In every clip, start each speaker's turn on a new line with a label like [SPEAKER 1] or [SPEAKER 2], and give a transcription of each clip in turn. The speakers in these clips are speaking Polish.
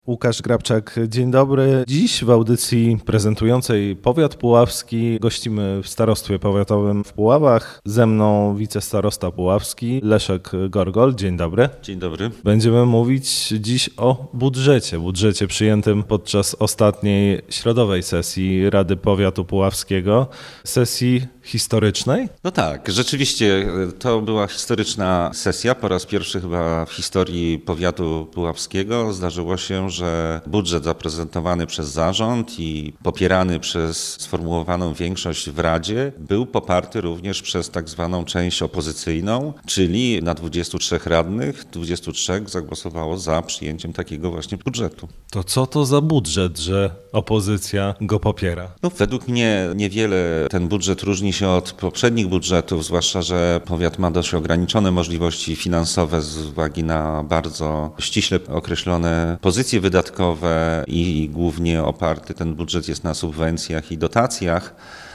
[SPEAKER 1] Łukasz Grabczak, dzień dobry. Dziś w audycji prezentującej powiat puławski gościmy w starostwie powiatowym w Puławach. Ze mną wicestarosta puławski Leszek Gorgol. Dzień dobry.
[SPEAKER 2] Dzień dobry.
[SPEAKER 1] Będziemy mówić dziś o budżecie przyjętym podczas ostatniej środowej sesji Rady Powiatu Puławskiego, sesji historycznej.
[SPEAKER 2] No tak, rzeczywiście to była historyczna sesja. Po raz pierwszy chyba w historii powiatu puławskiego zdarzyło się, że budżet zaprezentowany przez zarząd i popierany przez sformułowaną większość w Radzie był poparty również przez tak zwaną część opozycyjną, czyli na 23 radnych, 23 zagłosowało za przyjęciem takiego właśnie budżetu.
[SPEAKER 1] To co to za budżet, że opozycja go popiera?
[SPEAKER 2] No, według mnie niewiele ten budżet różni się od poprzednich budżetów, zwłaszcza że powiat ma dość ograniczone możliwości finansowe z uwagi na bardzo ściśle określone pozycje wydatkowe i głównie oparty ten budżet jest na subwencjach i dotacjach.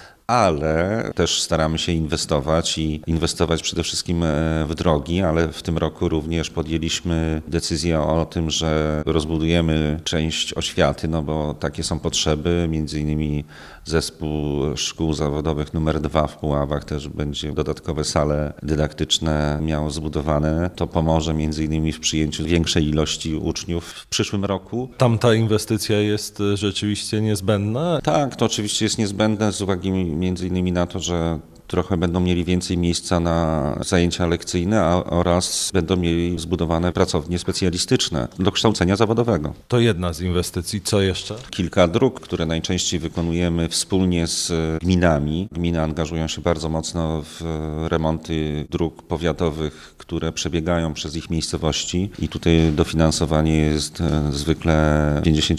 [SPEAKER 2] Ale też staramy się inwestować przede wszystkim w drogi, ale w tym roku również podjęliśmy decyzję o tym, że rozbudujemy część oświaty, no bo takie są potrzeby, między innymi zespół szkół zawodowych numer 2 w Puławach też będzie dodatkowe sale dydaktyczne miało zbudowane. To pomoże między innymi w przyjęciu większej ilości uczniów w przyszłym roku.
[SPEAKER 1] Tam ta inwestycja jest rzeczywiście niezbędna?
[SPEAKER 2] Tak, to oczywiście jest niezbędne z uwagi między innymi na to, że trochę będą mieli więcej miejsca na zajęcia lekcyjne oraz będą mieli zbudowane pracownie specjalistyczne do kształcenia zawodowego.
[SPEAKER 1] To jedna z inwestycji. Co jeszcze?
[SPEAKER 2] Kilka dróg, które najczęściej wykonujemy wspólnie z gminami. Gminy angażują się bardzo mocno w remonty dróg powiatowych, które przebiegają przez ich miejscowości i tutaj dofinansowanie jest zwykle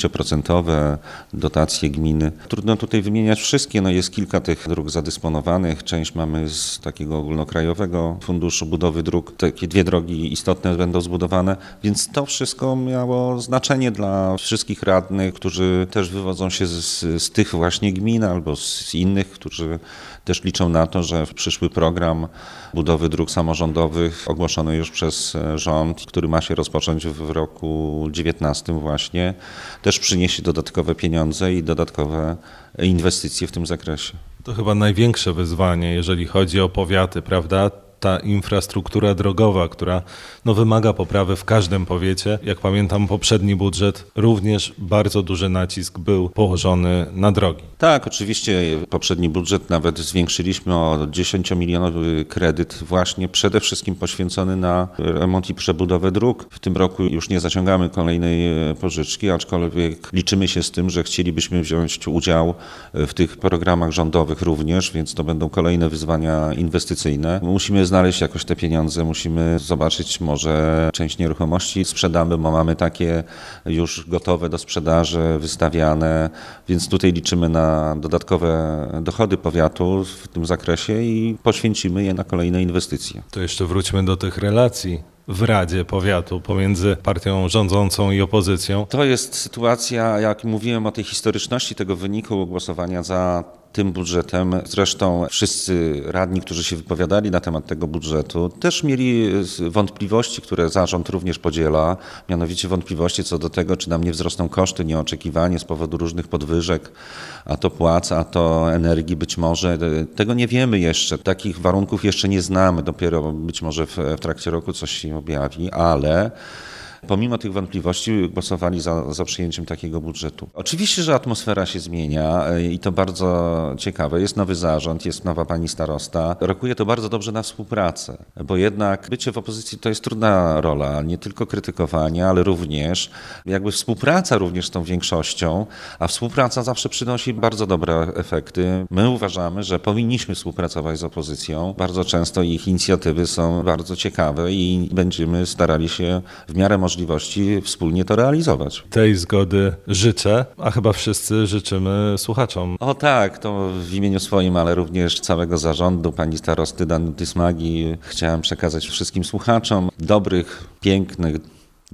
[SPEAKER 2] 50%, dotacje gminy. Trudno tutaj wymieniać wszystkie, no jest kilka tych dróg zadysponowanych, część mamy z takiego ogólnokrajowego funduszu budowy dróg. Takie 2 drogi istotne będą zbudowane, więc to wszystko miało znaczenie dla wszystkich radnych, którzy też wywodzą się z tych właśnie gmin albo z innych, którzy też liczą na to, że przyszły program budowy dróg samorządowych ogłoszony już przez rząd, który ma się rozpocząć w roku 2019 właśnie, też przyniesie dodatkowe pieniądze i dodatkowe inwestycje w tym zakresie.
[SPEAKER 1] To chyba największe wyzwanie, jeżeli chodzi o powiaty, prawda? Ta infrastruktura drogowa, która wymaga poprawy w każdym powiecie. Jak pamiętam, poprzedni budżet również bardzo duży nacisk był położony na drogi.
[SPEAKER 2] Tak, oczywiście poprzedni budżet nawet zwiększyliśmy o 10-milionowy kredyt właśnie przede wszystkim poświęcony na remont i przebudowę dróg. W tym roku już nie zaciągamy kolejnej pożyczki, aczkolwiek liczymy się z tym, że chcielibyśmy wziąć udział w tych programach rządowych również, więc to będą kolejne wyzwania inwestycyjne. Musimy znaleźć jakoś te pieniądze, musimy zobaczyć, może część nieruchomości sprzedamy, bo mamy takie już gotowe do sprzedaży, wystawiane, więc tutaj liczymy na dodatkowe dochody powiatu w tym zakresie i poświęcimy je na kolejne inwestycje.
[SPEAKER 1] To jeszcze wróćmy do tych relacji w Radzie Powiatu pomiędzy partią rządzącą i opozycją.
[SPEAKER 2] To jest sytuacja, jak mówiłem o tej historyczności tego wyniku głosowania za tym budżetem. Zresztą wszyscy radni, którzy się wypowiadali na temat tego budżetu, też mieli wątpliwości, które zarząd również podziela, mianowicie wątpliwości co do tego, czy nam nie wzrosną koszty nieoczekiwanie z powodu różnych podwyżek, a to płac, a to energii być może. Tego nie wiemy jeszcze, takich warunków jeszcze nie znamy, dopiero być może w trakcie roku coś się objawi, ale pomimo tych wątpliwości głosowali za przyjęciem takiego budżetu. Oczywiście, że atmosfera się zmienia i to bardzo ciekawe. Jest nowy zarząd, jest nowa pani starosta. Rokuje to bardzo dobrze na współpracę, bo jednak bycie w opozycji to jest trudna rola, nie tylko krytykowanie, ale również jakby współpraca również z tą większością, a współpraca zawsze przynosi bardzo dobre efekty. My uważamy, że powinniśmy współpracować z opozycją. Bardzo często ich inicjatywy są bardzo ciekawe i będziemy starali się w miarę możliwości wspólnie to realizować.
[SPEAKER 1] Tej zgody życzę, a chyba wszyscy życzymy słuchaczom.
[SPEAKER 2] O tak, to w imieniu swoim, ale również całego zarządu, pani starosty Danuty Smagi chciałem przekazać wszystkim słuchaczom dobrych, pięknych,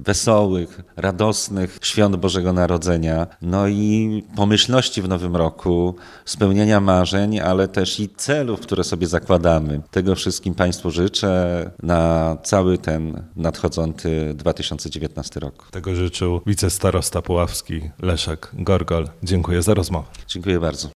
[SPEAKER 2] wesołych, radosnych świąt Bożego Narodzenia, no i pomyślności w nowym roku, spełnienia marzeń, ale też i celów, które sobie zakładamy. Tego wszystkim Państwu życzę na cały ten nadchodzący 2019 rok.
[SPEAKER 1] Tego życzył wicestarosta puławski Leszek Gorgol. Dziękuję za rozmowę.
[SPEAKER 2] Dziękuję bardzo.